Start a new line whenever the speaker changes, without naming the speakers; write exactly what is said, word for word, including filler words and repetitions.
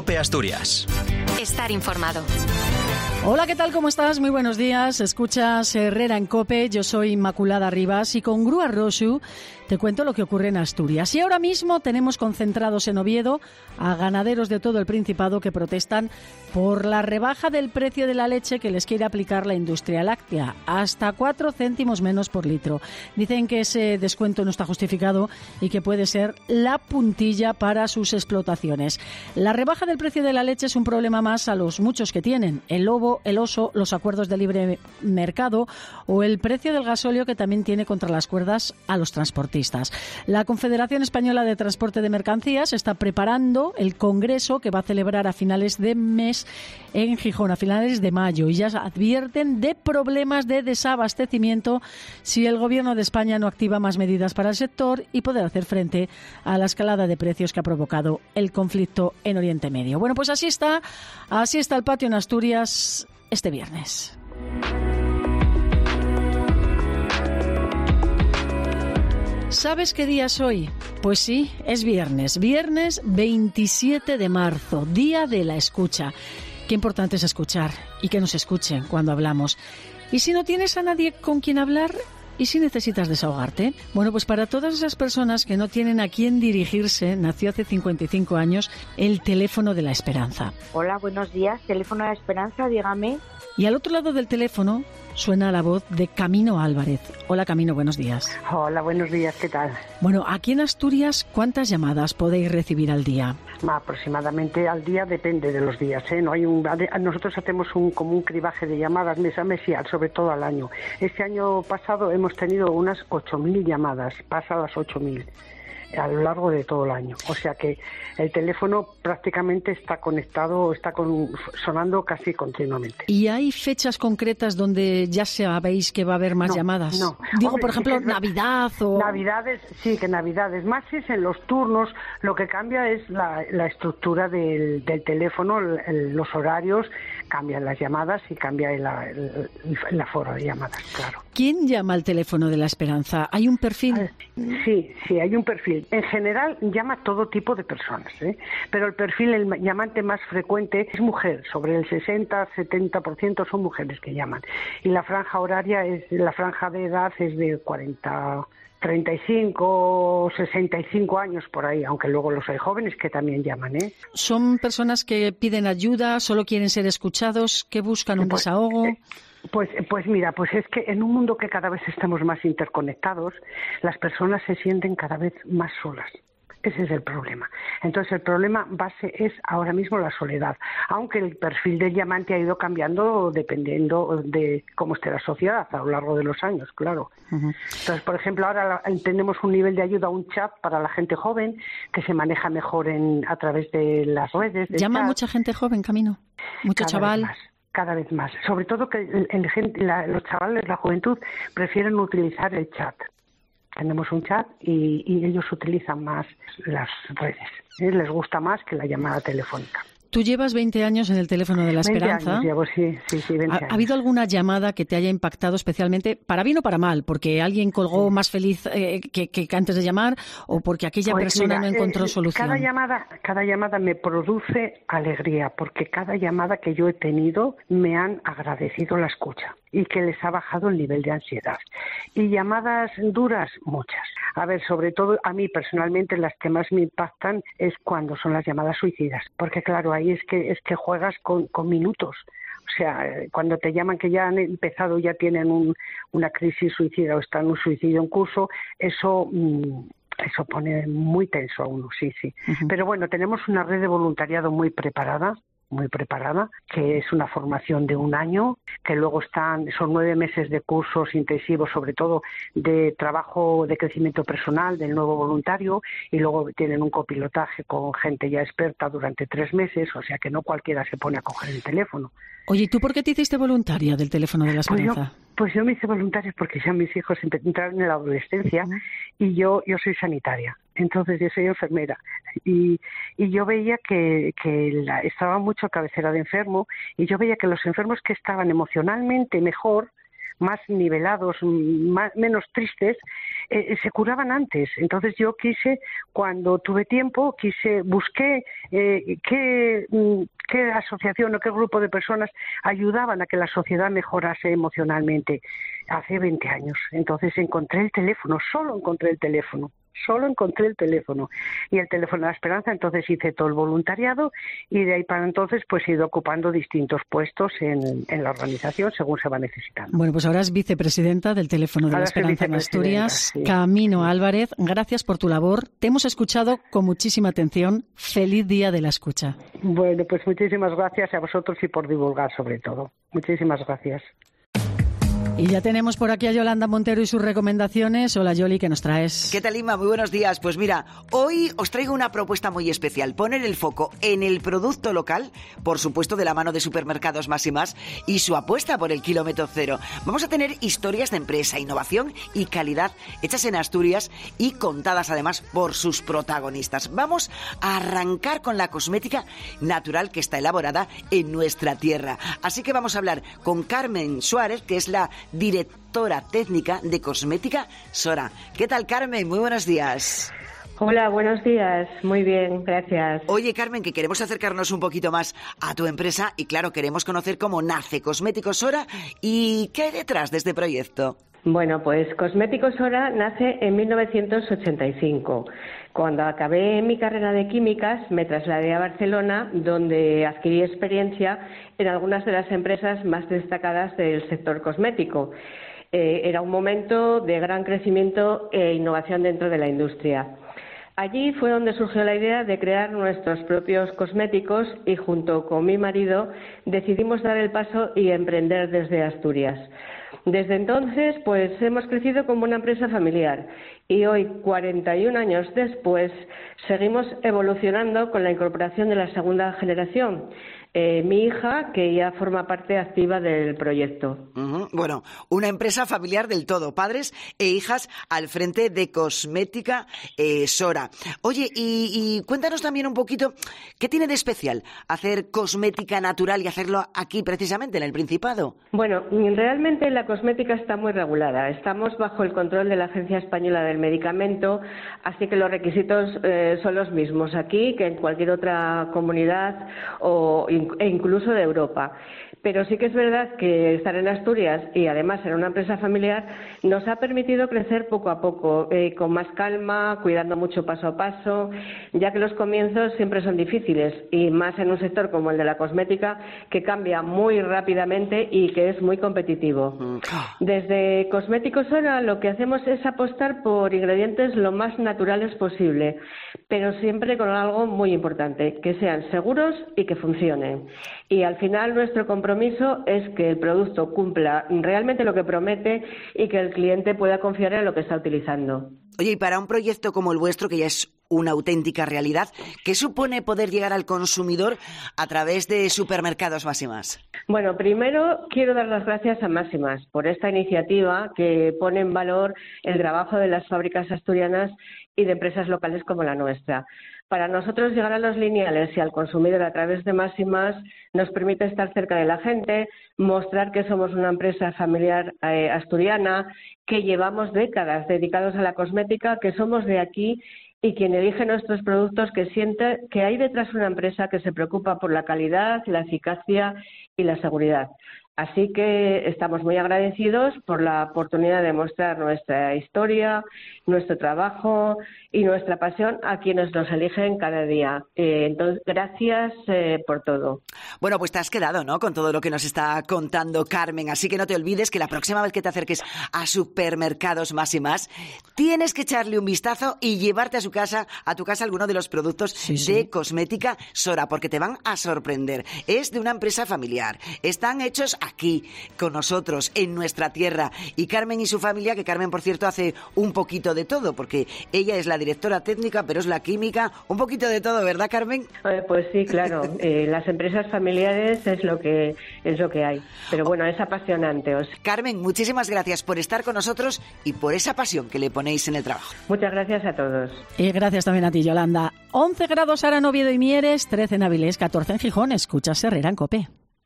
COPE Asturias.
Estar informado.
Hola, ¿qué tal? ¿Cómo estás? Muy buenos días. Escuchas Herrera en COPE. Yo soy Inmaculada Rivas y con Grúa Rosu te cuento lo que ocurre en Asturias. Y ahora mismo tenemos concentrados en Oviedo a ganaderos de todo el Principado que protestan por la rebaja del precio de la leche que les quiere aplicar la industria láctea, hasta cuatro céntimos menos por litro. Dicen que ese descuento no está justificado y que puede ser la puntilla para sus explotaciones. La rebaja del precio de la leche es un problema más a los muchos que tienen: el lobo, el oso, los acuerdos de libre mercado o el precio del gasóleo, que también tiene contra las cuerdas a los transportistas. La Confederación Española de Transporte de Mercancías está preparando el congreso que va a celebrar a finales de mes en Gijón, a finales de mayo, y ya advierten de problemas de desabastecimiento si el Gobierno de España no activa más medidas para el sector y poder hacer frente a la escalada de precios que ha provocado el conflicto en Oriente Medio. Bueno, pues así está, así está el patio en Asturias este viernes. ¿Sabes qué día es hoy? Pues sí, es viernes, viernes veintisiete de marzo, día de la escucha. Qué importante es escuchar y que nos escuchen cuando hablamos. Y si no tienes a nadie con quien hablar, ¿y si necesitas desahogarte? Bueno, pues para todas esas personas que no tienen a quién dirigirse, nació hace cincuenta y cinco años el Teléfono de la Esperanza.
Hola, buenos días, Teléfono de la Esperanza, dígame.
Y al otro lado del teléfono suena la voz de Camino Álvarez. Hola, Camino, buenos días.
Hola, buenos días, ¿qué tal?
Bueno, aquí en Asturias, ¿cuántas llamadas podéis recibir al día?
Aproximadamente al día, depende de los días, ¿eh? No hay un, nosotros hacemos un, como un cribaje de llamadas mes a mes y sobre todo al año. Este año pasado hemos tenido unas ocho mil llamadas, pasa las ocho mil a lo largo de todo el año. O sea que el teléfono prácticamente está conectado, está con, sonando casi continuamente.
¿Y hay fechas concretas donde ya sabéis que va a haber más
no,
llamadas?
No.
Digo,
Hombre,
por ejemplo,
sí,
Navidad o...
Navidades, sí, que Navidades. Más es en los turnos, lo que cambia es la, la estructura del, del teléfono, el, el, los horarios, cambian las llamadas y cambia el, el, el aforo de llamadas, claro.
¿Quién llama al Teléfono de la Esperanza? ¿Hay un perfil?
Sí, sí, hay un perfil. En general llama todo tipo de personas, ¿eh? Pero el perfil, el llamante más frecuente es mujer, sobre el sesenta a setenta por ciento son mujeres que llaman. Y la franja horaria, es la franja de edad es de cuarenta, treinta y cinco, sesenta y cinco años por ahí, aunque luego los hay jóvenes que también llaman, ¿eh?
¿Son personas que piden ayuda, solo quieren ser escuchados, que buscan un
pues,
desahogo?
Eh, Pues, pues mira, pues es que en un mundo que cada vez estamos más interconectados, las personas se sienten cada vez más solas. Ese es el problema. Entonces, el problema base es ahora mismo la soledad, aunque el perfil del llamante ha ido cambiando dependiendo de cómo esté la sociedad a lo largo de los años, claro. Uh-huh. Entonces, por ejemplo, ahora tenemos un nivel de ayuda, un chat para la gente joven que se maneja mejor en a través de las redes.
¿Llama
chat.
mucha gente joven, Camino? ¿Mucho
Cada
chaval?
Vez más. Cada vez más. Sobre todo que el, el, la, los chavales, la juventud, prefieren utilizar el chat. Tenemos un chat y, y ellos utilizan más las redes. ¿eh? Les gusta más que la llamada telefónica.
Tú llevas veinte años en el Teléfono de la Esperanza.
veinte años llevo, sí, sí, sí, veinte años.
¿Ha, ¿Ha habido alguna llamada que te haya impactado especialmente, para bien o para mal? ¿Porque alguien colgó sí. más feliz eh, que, que antes de llamar o porque aquella pues persona mira, no encontró eh, solución?
Cada llamada, cada llamada me produce alegría, porque cada llamada que yo he tenido me han agradecido la escucha y que les ha bajado el nivel de ansiedad. Y llamadas duras, muchas. A ver, sobre todo a mí personalmente las que más me impactan es cuando son las llamadas suicidas, porque claro, ahí es que es que juegas con, con minutos. O sea, cuando te llaman que ya han empezado, ya tienen un, una crisis suicida o están en un suicidio en curso, eso... Mmm, Eso pone muy tenso a uno, sí, sí. Uh-huh. Pero bueno, tenemos una red de voluntariado muy preparada, muy preparada, que es una formación de un año, que luego están, son nueve meses de cursos intensivos, sobre todo de trabajo de crecimiento personal del nuevo voluntario, y luego tienen un copilotaje con gente ya experta durante tres meses, o sea que no cualquiera se pone a coger el teléfono.
Oye, ¿y tú por qué te hiciste voluntaria del Teléfono de la Esperanza?
Pues yo, pues yo me hice voluntaria porque ya mis hijos entraron en la adolescencia uh-huh. y yo yo soy sanitaria. Entonces yo soy enfermera y, y yo veía que, que la, estaba mucho a cabecera de enfermo y yo veía que los enfermos que estaban emocionalmente mejor más nivelados, más, menos tristes, eh, se curaban antes. Entonces yo quise, cuando tuve tiempo, quise, busqué eh, qué, qué asociación o qué grupo de personas ayudaban a que la sociedad mejorase emocionalmente. Hace veinte años. Entonces encontré el teléfono, solo encontré el teléfono. Solo encontré el teléfono y el teléfono de la esperanza. Entonces hice todo el voluntariado y de ahí para entonces pues he ido ocupando distintos puestos en, en la organización según se va necesitando.
Bueno, pues ahora es vicepresidenta del teléfono de
ahora
la esperanza en Asturias,
sí.
Camino Álvarez. Gracias por tu labor. Te hemos escuchado con muchísima atención. Feliz día de la escucha.
Bueno, pues muchísimas gracias a vosotros y por divulgar sobre todo. Muchísimas gracias.
Y ya tenemos por aquí a Yolanda Montero y sus recomendaciones. Hola, Yoli, ¿qué nos traes?
¿Qué tal, Inma? Muy buenos días. Pues mira, hoy os traigo una propuesta muy especial. Poner el foco en el producto local, por supuesto de la mano de Supermercados Más y Más, y su apuesta por el kilómetro cero. Vamos a tener historias de empresa, innovación y calidad hechas en Asturias y contadas además por sus protagonistas. Vamos a arrancar con la cosmética natural que está elaborada en nuestra tierra. Así que vamos a hablar con Carmen Suárez, que es la directora técnica de Cosmética Sora. ¿Qué tal, Carmen? Muy buenos días.
Hola, buenos días. Muy bien, gracias.
Oye, Carmen, que queremos acercarnos un poquito más a tu empresa y, claro, queremos conocer cómo nace Cosméticos Sora y qué hay detrás de este proyecto.
Bueno, pues Cosméticos Sora nace en mil novecientos ochenta y cinco. Cuando acabé mi carrera de químicas, me trasladé a Barcelona, donde adquirí experiencia en algunas de las empresas más destacadas del sector cosmético. Eh, era un momento de gran crecimiento e innovación dentro de la industria. Allí fue donde surgió la idea de crear nuestros propios cosméticos y junto con mi marido decidimos dar el paso y emprender desde Asturias. Desde entonces, pues hemos crecido como una empresa familiar y hoy, cuarenta y un años después, seguimos evolucionando con la incorporación de la segunda generación. Eh, mi hija, que ya forma parte activa del proyecto.
Uh-huh. Bueno, una empresa familiar del todo, padres e hijas al frente de Cosmética eh, Sora. Oye, y, y cuéntanos también un poquito, ¿qué tiene de especial hacer cosmética natural y hacerlo aquí precisamente en el Principado?
Bueno, realmente la cosmética está muy regulada. Estamos bajo el control de la Agencia Española del Medicamento, así que los requisitos eh, son los mismos aquí que en cualquier otra comunidad o e incluso de Europa. Pero sí que es verdad que estar en Asturias y además en una empresa familiar nos ha permitido crecer poco a poco, eh, con más calma, cuidando mucho paso a paso, ya que los comienzos siempre son difíciles y más en un sector como el de la cosmética que cambia muy rápidamente y que es muy competitivo. Desde Cosméticos Sora lo que hacemos es apostar por ingredientes lo más naturales posible, pero siempre con algo muy importante, que sean seguros y que funcionen. Y al final nuestro compromiso es que el producto cumpla realmente lo que promete y que el cliente pueda confiar en lo que está utilizando.
Oye, y para un proyecto como el vuestro, que ya es una auténtica realidad, ¿qué supone poder llegar al consumidor a través de Supermercados Más y Más?
Bueno, primero quiero dar las gracias a Más y Más por esta iniciativa que pone en valor el trabajo de las fábricas asturianas y de empresas locales como la nuestra. Para nosotros llegar a los lineales y al consumidor a través de Más y Más nos permite estar cerca de la gente, mostrar que somos una empresa familiar eh, asturiana, que llevamos décadas dedicados a la cosmética, que somos de aquí y quien elige nuestros productos que siente que hay detrás una empresa que se preocupa por la calidad, la eficacia y la seguridad. Así que estamos muy agradecidos por la oportunidad de mostrar nuestra historia, nuestro trabajo y nuestra pasión a quienes nos eligen cada día. Eh, entonces, gracias eh, por todo.
Bueno, pues te has quedado, ¿no?, con todo lo que nos está contando Carmen. Así que no te olvides que la próxima vez que te acerques a Supermercados Más y Más, tienes que echarle un vistazo y llevarte a su casa, a tu casa, alguno de los productos sí, sí. de Cosmética Sora, porque te van a sorprender. Es de una empresa familiar. Están hechos aquí, con nosotros, en nuestra tierra. Y Carmen y su familia, que Carmen, por cierto, hace un poquito de todo, porque ella es la directora técnica, pero es la química, un poquito de todo, ¿verdad, Carmen?
Eh, pues sí, claro. Eh, las empresas familiares es lo que es lo que hay. Pero bueno, es apasionante. O sea.
Carmen, muchísimas gracias por estar con nosotros y por esa pasión que le ponéis en el trabajo.
Muchas gracias a todos.
Y gracias también a ti, Yolanda. once grados ahora en Oviedo y Mieres, trece en Avilés, catorce en Gijón. Escuchas Herrera en COPE.